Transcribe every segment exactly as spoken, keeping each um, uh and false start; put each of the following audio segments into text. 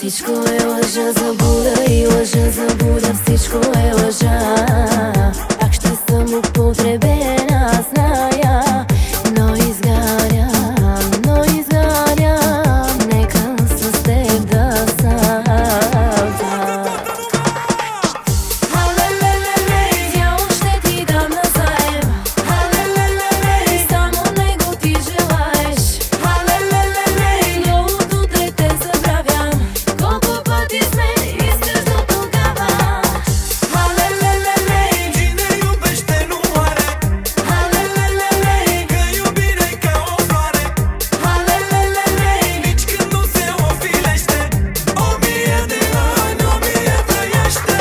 Всичко е лъжа, заблуда и лъжа, заблуда. Всичко е лъжа. Пак ще съм употребена, зная, но изгарям, но изгарям. Нека с теб да съм. Алелелеле, дявол ще ти дам назаем. Алелелеле, само него ти желаеш. Алелелеле, но от утре те забравям. Колко пъти сме искаш до тогава. Алелелеле, Cine iubește nu moare. алелелеле, Că iubirea e ca o floare. алелелеле, Nici când nu se ofilește. O mie de ani, o mie trăiește.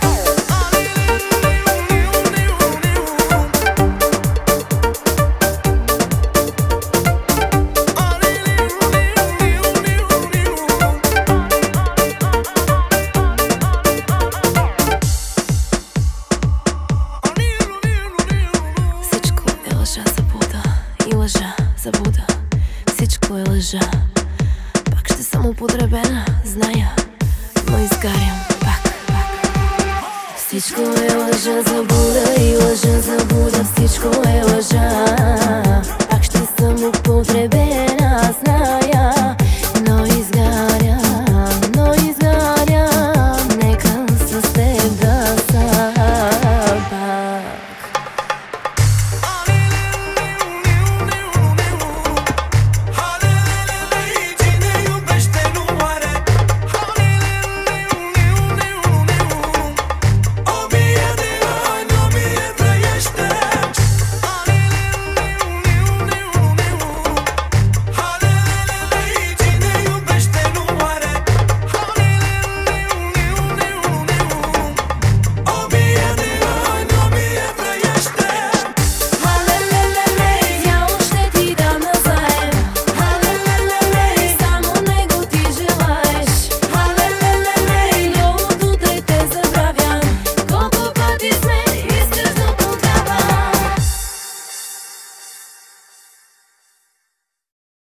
всичко е лъжа, заблуда и лъжа, заблуда. Всичко е лъжа. Пак ще съм употребена, зная, но изгарям пак, пак. Всичко е лъжа, заблуда и лъжа, заблуда. Всичко е лъжа. Пак ще съм употребена, зная,